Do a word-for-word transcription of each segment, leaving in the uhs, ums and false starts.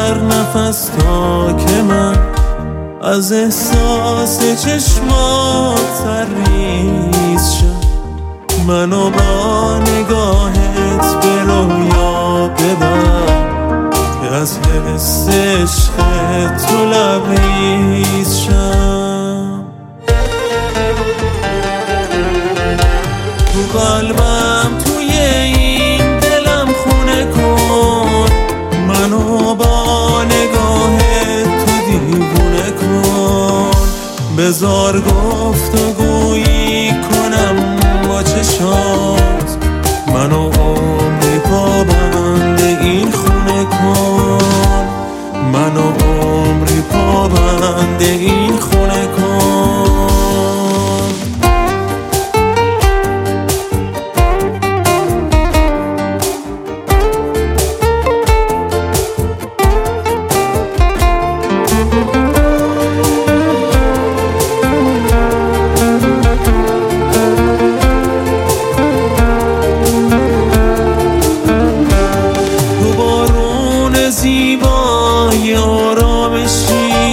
هر نفس تا که من از احساس چشمات سرریز شد. منو با نگاهت به رویا ببر که از حس عشق تو لبریز شم. تو قلبم توی این دلم خونه کن، منو با نگاهت تو دیوونه کن. بذار گفتگویی کنم با چشات، منو عمری پابند این خونه کن. منو عمری پابند این خونه کن. زیبای آرامشی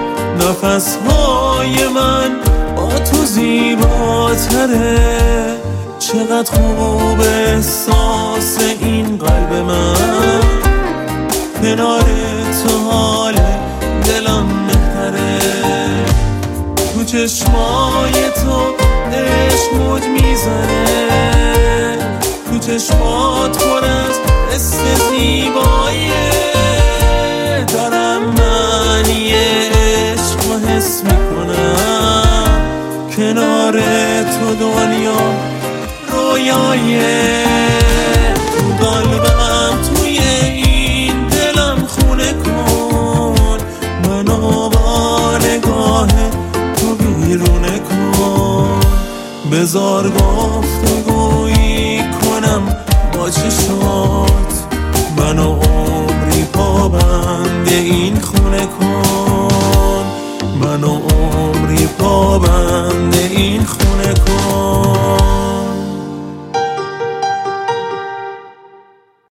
نفسهای من با تو زیباتره. چقدر خوب احساس این قلب من، کنار تو حال دلم بهتره. تو چشمای تو عشق موج میزنه، تو چشمات پر از حس زیباییه. دارم معنی عشق و حس میکنم، کنار تو دنیا رویاییه. تو قلبم توی این دلم خونه کن، منو با نگاه تو بیرونه کن. بذار گفتگویی کنم با چشمات، منو عمری پابند این خونه کن. منو عمری پابند این خونه کن.